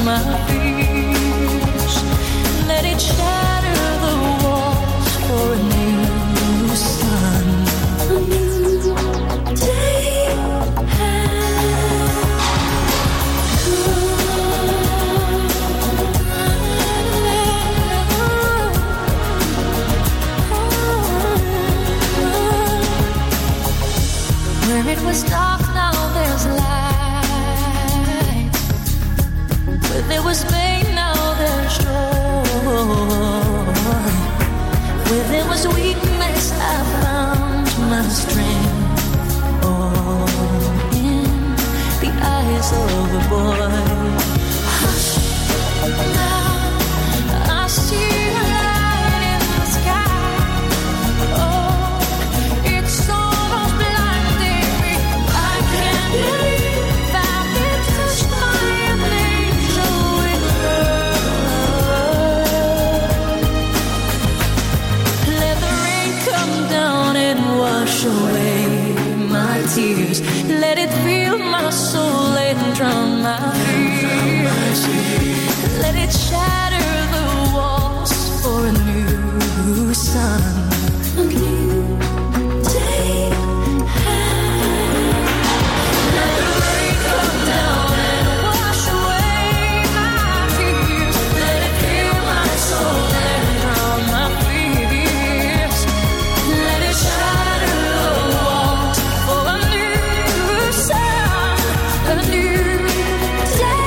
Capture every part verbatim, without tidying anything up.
my fears. Let it shatter the walls for a new sun. A new day has where it was dark, now there's light. Where there was pain, now there's joy. Where there was weakness, I found my strength. All in the eyes of a boy. Hush, now I see a light in the sky. Oh, it's almost blinding me. I can't believe I've been touched by an angel with love. Let the rain come down and wash away my tears. Let it fill my soul and drown my fears. Let it shatter the walls for a new sun. A new day has. Let the rain come down and wash away my tears. Let it fill my soul and drown my fears. Let it shatter the walls for a new sun. A new day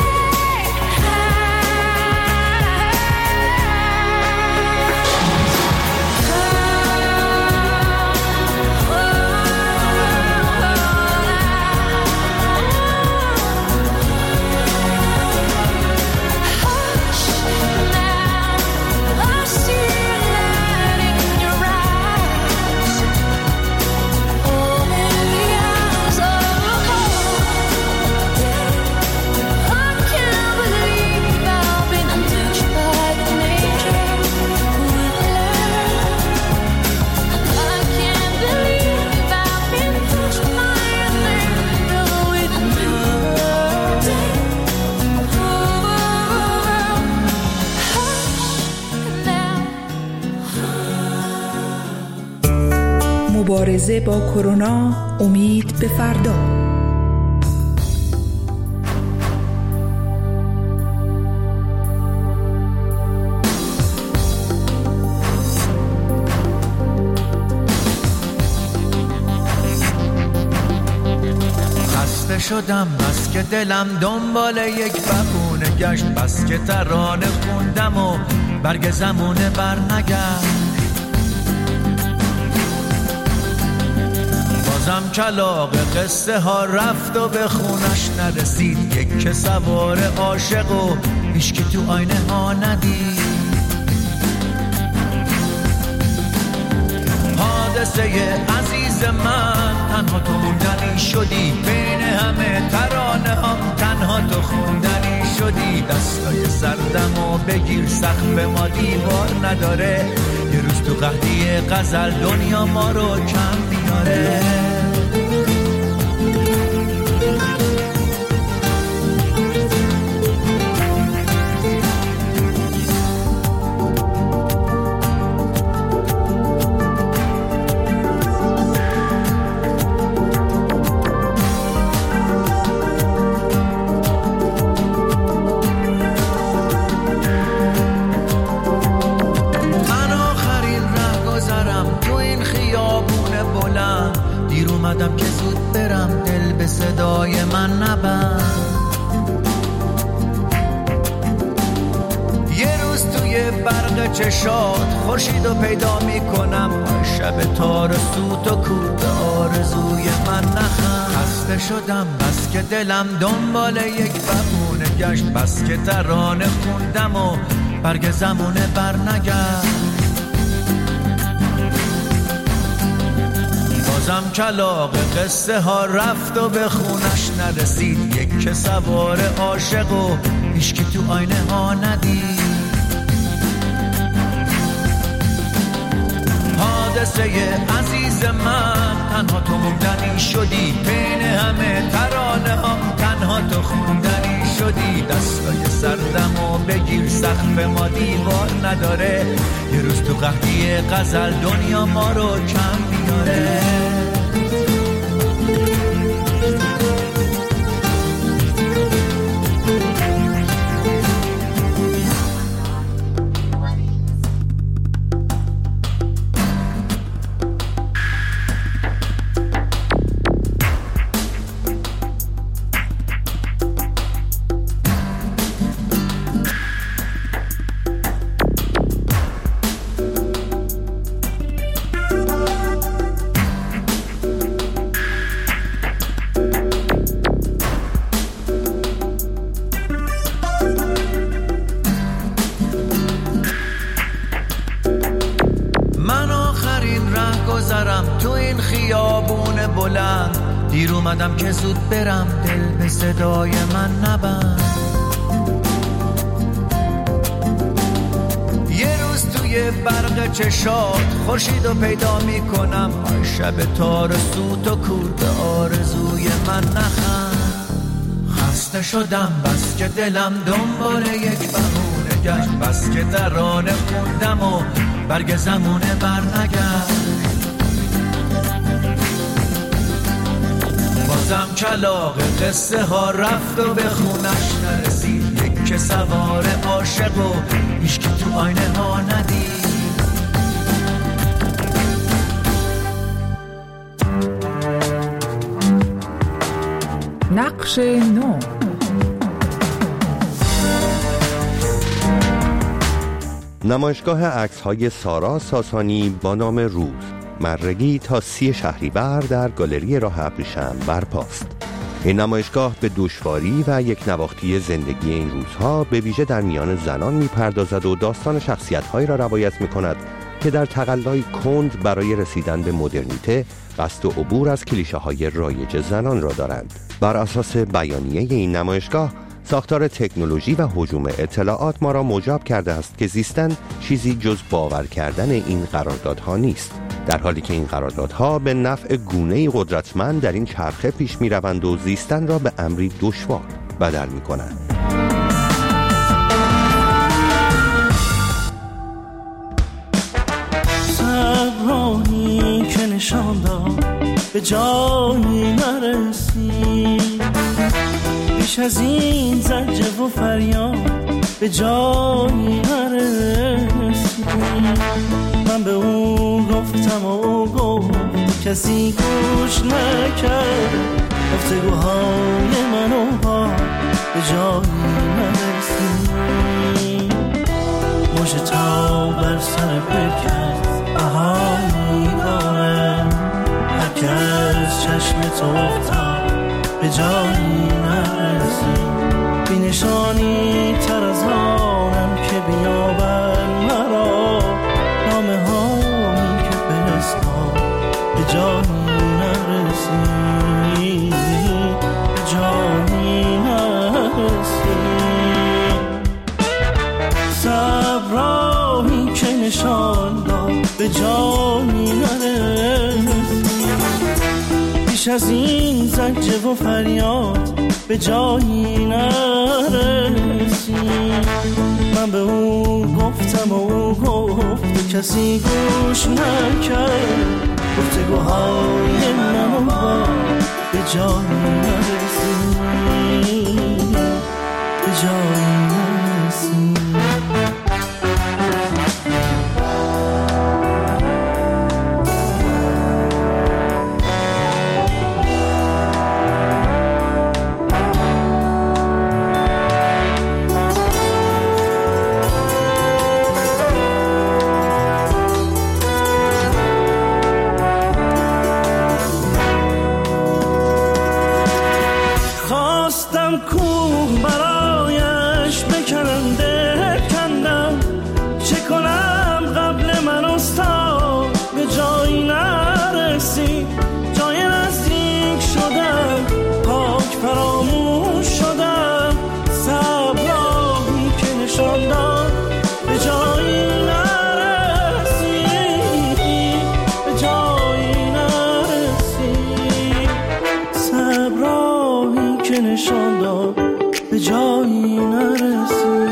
مبارزه با کرونا، امید به فردا. خسته شدم بس که دلم دنبال یک بهونه گشت، بس که ترانه خوندم و برگ زمونه برنگشت. بازم کلاغ قصه ها رفت و به خونش نرسید. یک که سوار عاشق و هیچ که تو آینه ها ندید. حادثه عزیز من، تنها تو موندنی شدی. بین همه ترانه هم تنها تو خوندنی شدی. دستای سردم و بگیر، سقف ما دیوار نداره. یه روز تو قحطی غزل دنیا ما رو کم میاره. اومدم که زود برم، دل به صدای من نبند. یه روز توی برق چشات خورشیدو پیدا میکنم. شب تار سوت و کوت آرزوی من نخند. خسته شدم بس که دلم دنبال یک بهونه گشت، بس که ترانه خوندم و برگ زمونه برنگشت. بازم کلاغ قصه ها رفت و به خونش نرسید. یک که سوار عاشق و هیچ که تو آینه ها ندید. حادثه عزیز من، تنها تو موندنی شدی. بین همه ترانه ها تنها تو خوندنی شدی دستای سردم و بگیر سقف ما دیوار نداره یه روز تو قحطی غزل دنیا ما رو کم بیاره دیر اومدم که زود برم دل به صدای من نبند یه روز توی برق چشات خورشیدو پیدا میکنم آی شب تار سوت و کور به آرزوی من نخند خسته شدم بس که دلم دنبال یک بهونه گشت بس که ترانه خوندم و برگ زمونه بر نگشت بازم کلاغ قصه ها رفت و به خونش نرسید یک که سوار عاشق و هیچ که تو آینه ها ندید نقش نو نمایشگاه عکس‌های سارا ساسانی با نام روز مرگی تا سی شهریور در گالری راه ابریشم برپاست. این نمایشگاه به دشواری و یک نواختی زندگی این روزها به ویژه در میان زنان میپردازد و داستان شخصیت‌هایی را روایت می‌کند که در تقلای کند برای رسیدن به مدرنیته قصد و عبور از کلیشه‌های رایج زنان را دارند. بر اساس بیانیه این نمایشگاه ساختار تکنولوژی و هجوم اطلاعات ما را موجب کرده است که زیستن چیزی جز باور کردن این قراردادها نیست، در حالی که این قراردادها به نفع گونه‌ای قدرتمند در این چرخه پیش می‌روند و زیستن را به امری دشوار بدل می‌کنند. صبرانی که نشان داد به جایی نرسید، بیش از این زجه و فریاد به جایی نرسید. من به او گفتم و او گفت، کسی گوش نکرد، گفتگوهای من و با به جایی نرسید. مژه تا بر سر بکرد بهایی دارم، هر که از چشم تو افتاد به جایی نرسید. بی نشانی تر از آنم که بیابن مرا، نامه هایی که فرستاد به جایی نرسید، به جایی نرسید. صبرایی که نشان داد به جایی نرسید، بیش از این زجه و فریاد به جایی نرسید. من به او گفتم و او گفت، کسی گوش نکرد، گفتگوهای من و با به جایی نرسید، به جایی نرسید. به جایی نرسی.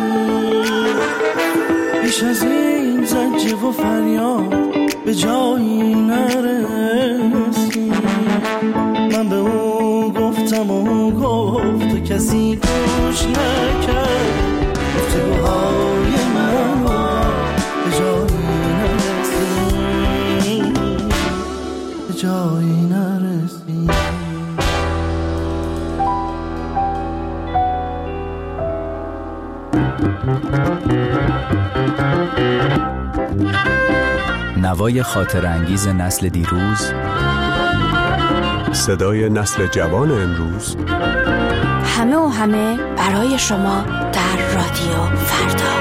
بیش از این زجه و فریاد به جایی نرسی. من به او گفتم و او گفت و کسی گوش نکرد. گفتگوهای من به جایی نرسی، به جایی نرسی. نوای خاطر انگیز نسل دیروز، صدای نسل جوان امروز، همه و همه برای شما در رادیو فردا.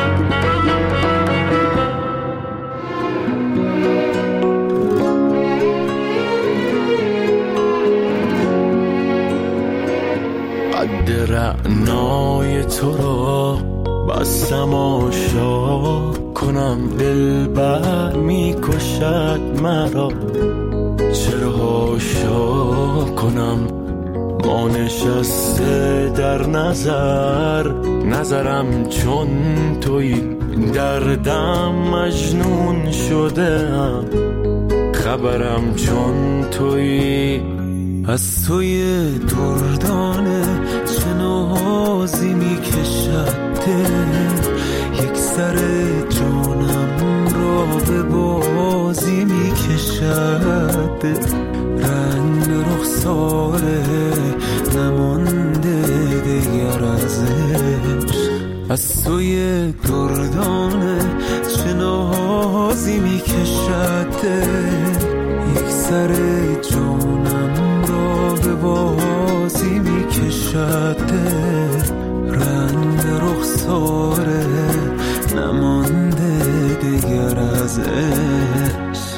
قد رعنای تو را بستم آشا کنم، دل بر می کشد مرا چرا هاشا کنم. ما نشسته در نظر نظرم چون توی، دردم مجنون شده ام خبرم چون توی. از توی دردانه چه نازی می کشد یک سر جانم را به بازی می کشد. رنگ رخساره نمانده دیگر از عشق. از توی دردانه چه نازی می کشد یک سر جانم را به بازی می کشد. رنگ رخساره نمانده دیگر از عشق.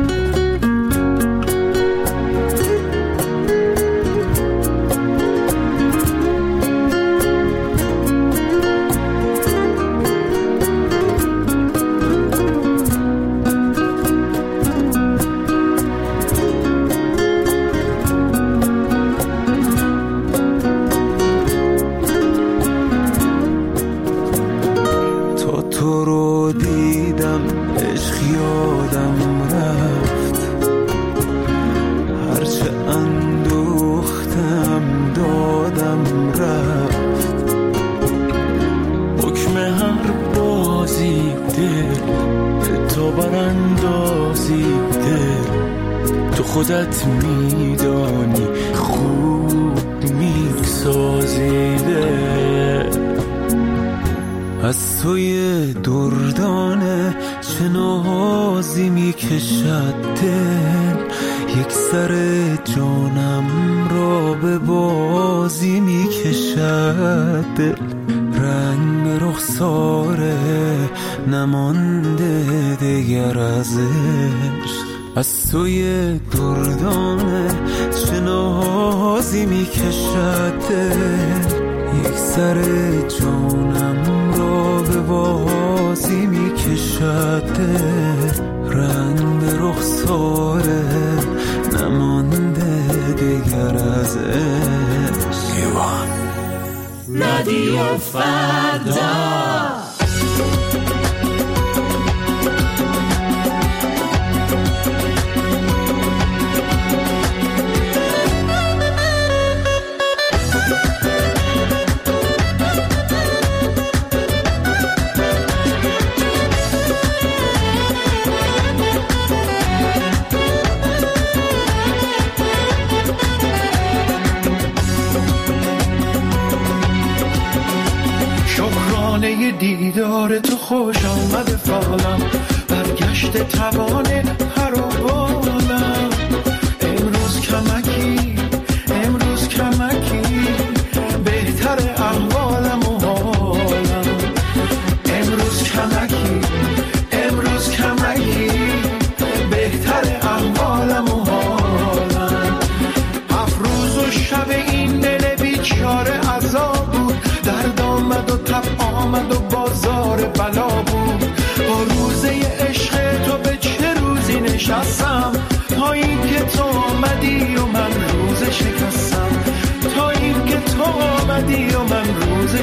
خودت میدانی خوب میسازیده. از توی دردانه چه نازی میکشد دل یک سر جانم را به بازی میکشد. دل رنگ رخساره نمانده دیگر از عشق. از توی دردانه چه نازی می کشد یک سر جانم را به بازی می کشد. رنگ رخساره نمانده دیگر از عشق. رادیو فردا. دیدار تو خوش آمد فالم، برگشت توان هر و بالم. امروز کمکی امروز کمکی بهتر احوالم و حالم. امروز کمکی امروز کمکی بهتر احوالم و حالم. افروز و شب این دل بیچاره عذاب بود، درد آمد و تب آمد و بازار بلا بود. با روزه عشق تو به چه روزی نشستم،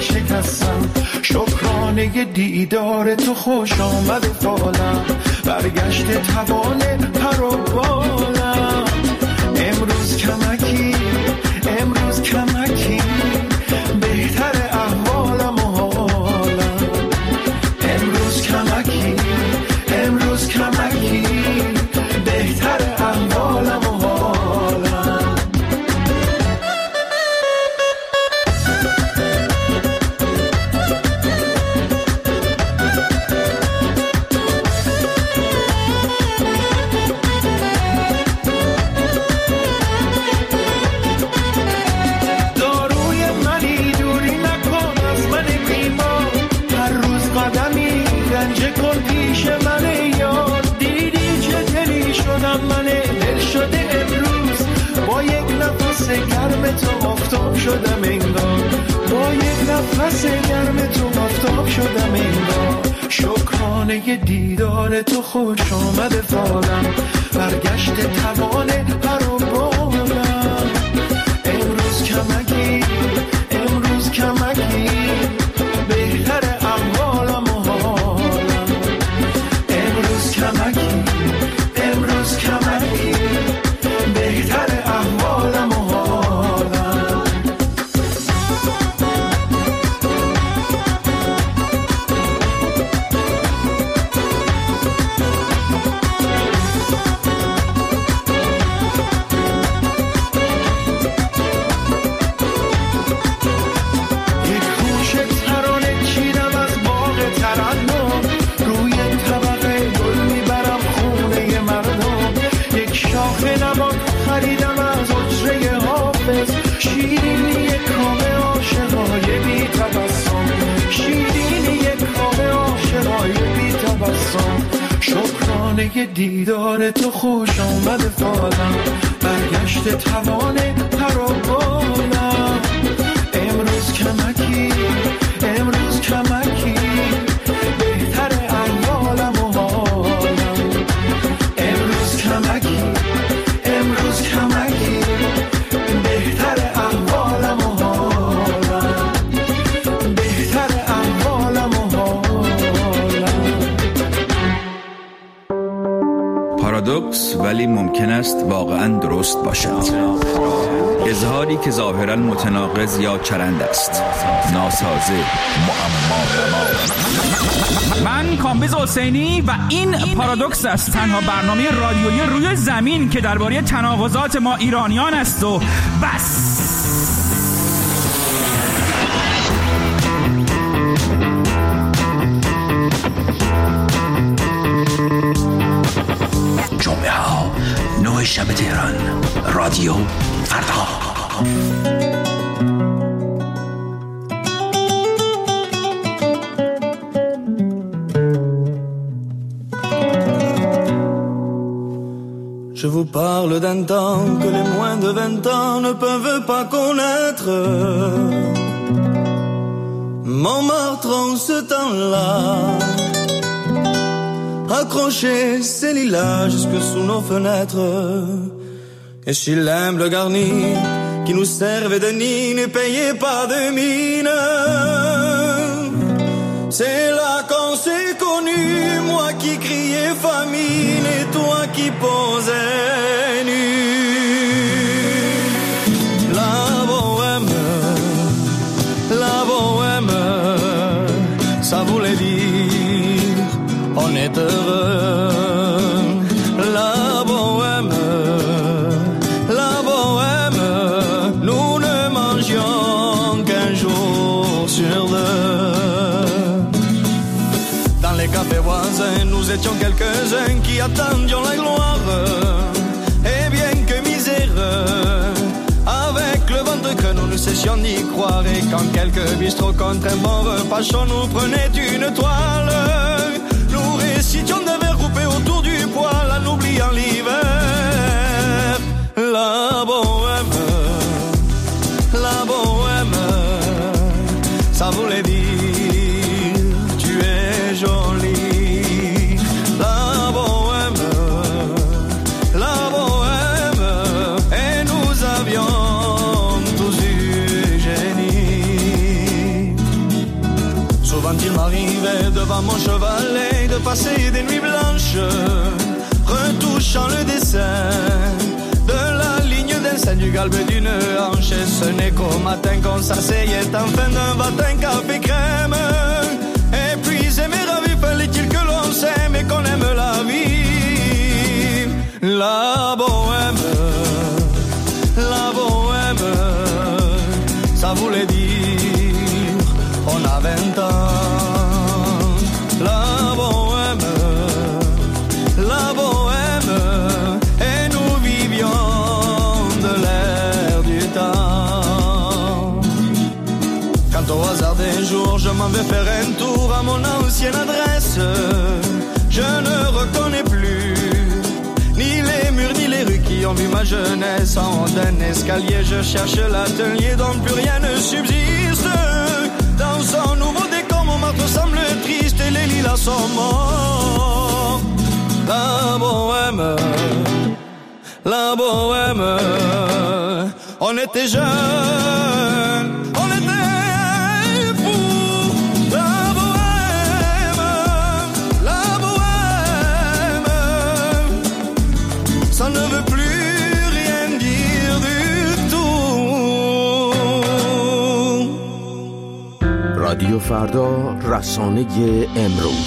شکستم. شکرانه دیدار تو خوش آمد فالم، برگشت توان پر و بالم. امروز کمکی امروز کمکی بهتر احوالم و حالم. امروز کمکی امروز کمکی بهتر احوالم و حالم. گرم تو آفتاب شدم انگار، با یک نفس گرم تو آفتاب شدم انگار. شکرانه دیدار تو خوش آمد فالم، برگشت توان پر و بالم. امروز کمکی امروز کمکی بهتر احوالم و حالم. امروز کمکی امروز کمکی بهتر احوالم و حالم. یک خوش ترانه چیدم از باغ ترنم، روی طبقه گل میبرم خونه مردم. یک شاخه نبات خریدم از اجره حافظ، شیرینی کام عاشقای بی تبسم، شیرینی کام عاشقای بی تبسم. شکرانه دیدار تو خوش آمد فالم، برگشت توان پر و بالم. امروز کمکی امروز کمکی بهتر احوالم و حالم. امروز کمکی امروز کمکی بهتر احوالم و حالم. بهتر احوالم و حالم. پارادوکس ولی ممکن است واقعا درست باشد. اظهاری که ظاهرا متناقض یا چرند است، ناسازه، معما. من کامبیز حسینی و این پارادوکس است، تنها برنامه رادیویی روی زمین که درباره تناقضات ما ایرانیان است و بس. جمعه ها نه شب تهران، رادیو فردا. Je vous parle d'un temps que les moins de vingt ans ne peuvent pas connaître. Montmartre en ce temps-là accrochait ses lilas jusque sous nos fenêtres. Et si l'humble garni qui nous servait de nid ne payait pas de mine, c'est là qu'on s'est connus, moi qui criais famine et toi qui posais nu. La bohème, la bohème, ça voulait dire on est heureux. La bohème, la bohème, nous ne mangions qu'un jour sur deux. Dans les cafés voisins, nous étions quelques-uns qui attendions la gloire. Et bien que miséreux, avec le ventre que nous ne cessions d'y croire. Et quand quelques bistrots contre un bon repas chaud nous prenaient une toile, nous récitions des vers coupés autour du poêle en oubliant l'hiver. La bohème, la bohème, ça voulait dire tu es jolie. La bohème, la bohème, et nous avions tous eu génie. mon cheval et de passer des nuits blanches, retouchant le dessin de la ligne d'un sein du galbe d'une hanche. Et ce n'est qu'au matin qu'on s'asseyait enfin d'un matin café crème. Épuisé mais ravi, fallait-il que l'on s'aime et qu'on aime la vie. La bohème, la bohème, ça voulait dire on a vingt ans. La bohème, la bohème, et nous vivions de l'air du temps. Quand au hasard des jours je m'en vais faire un tour à mon ancienne adresse, je ne reconnais plus ni les murs ni les rues qui ont vu ma jeunesse. En haut d'un escalier je cherche l'atelier dont plus rien ne subsiste. Dans son nouveau décor mon marteau semble triste et les lilas sont morts. La bohème, la bohème, on était jeunes, on était fous. La bohème, la bohème, ça ne veut plus rien dire du tout. رادیو فردا، رسانه امروز.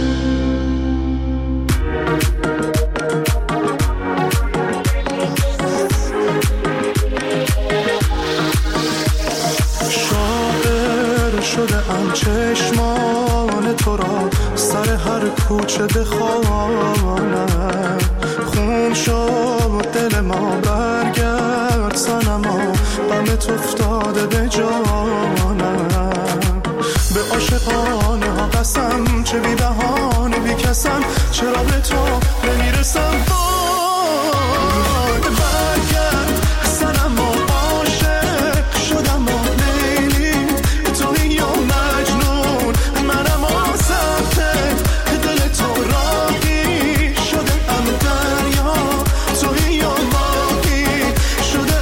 شده ام چشمان تو را سر هر کوچه بخوانم. خون شد دل ما برگرد صنما، غمت افتاده به جانم. به عاشقانه ها قسم، چه بی بهانه بی کسم، چرا به تو نمیرسم. وای برگرد صنما، عاشق شدم و لیلی، تویی یا مجنون منم آسفت. دل تو راهی شده ام دریا، تویی یا ماهی شده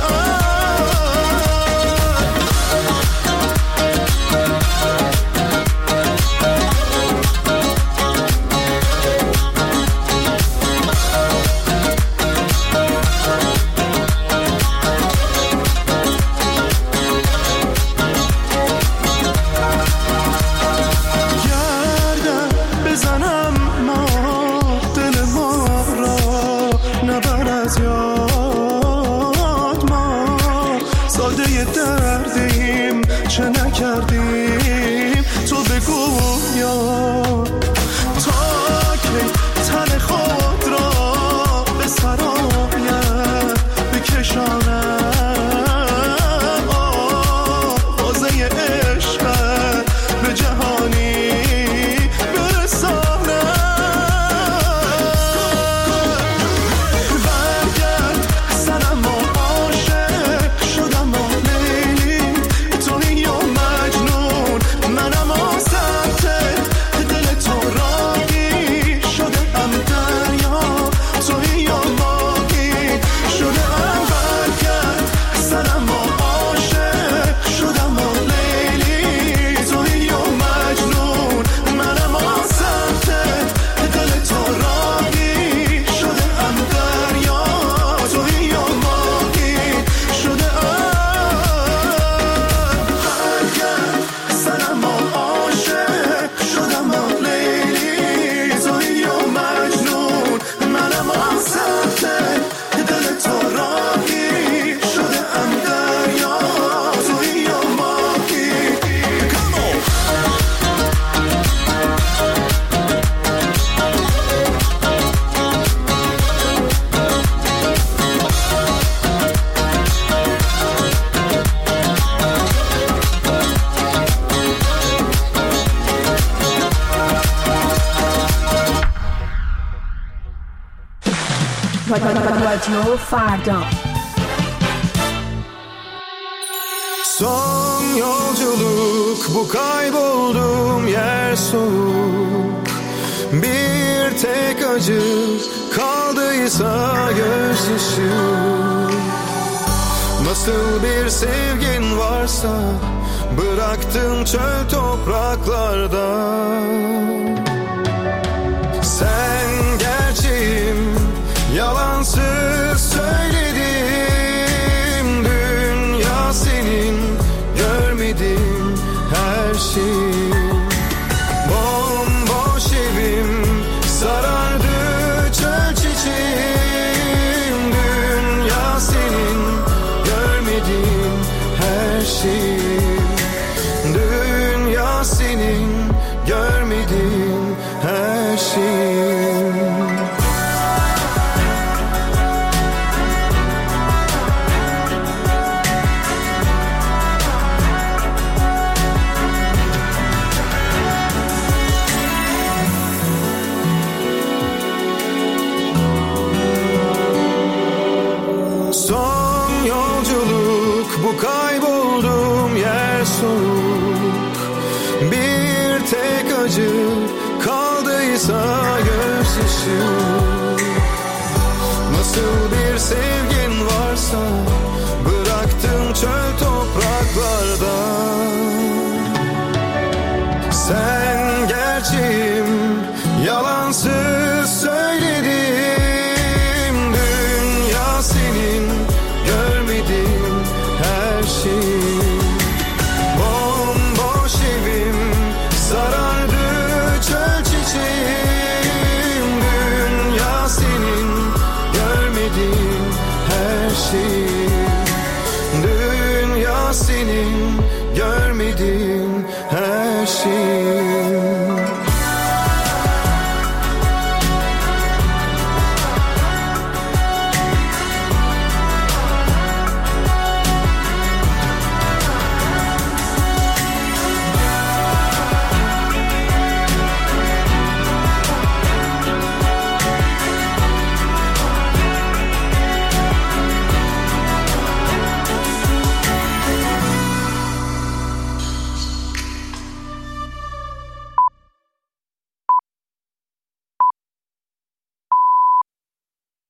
رادیو فردا. Son yolculuk bu kaybolduğum yer soğuk. Bir tek acı kaldıysa gözyaşı. Nasıl bir sevgin varsa bıraktım çöl topraklarda. Sen gerçeğim, yalansız söyledim. Dünya senin, görmedim her şeyi. Bomboş evim, sarardı çöl çiçeğim. Dünya senin, görmedim her şeyi. Dünya senin, görmedim her şeyi. Son yolculuk bu, kaybolduğum yer soğuk. Bir tek acı kaldıysa gözyaşı. Nasıl bir sevgin varsa bıraktım çöl topraklarda. Sen gerçeğim, yalansız söyledim. Dünya senin, görmedim her şeyi. Bomboş evim, sarardı çöl çiçeğim. Dünya senin, görmedim her şeyi.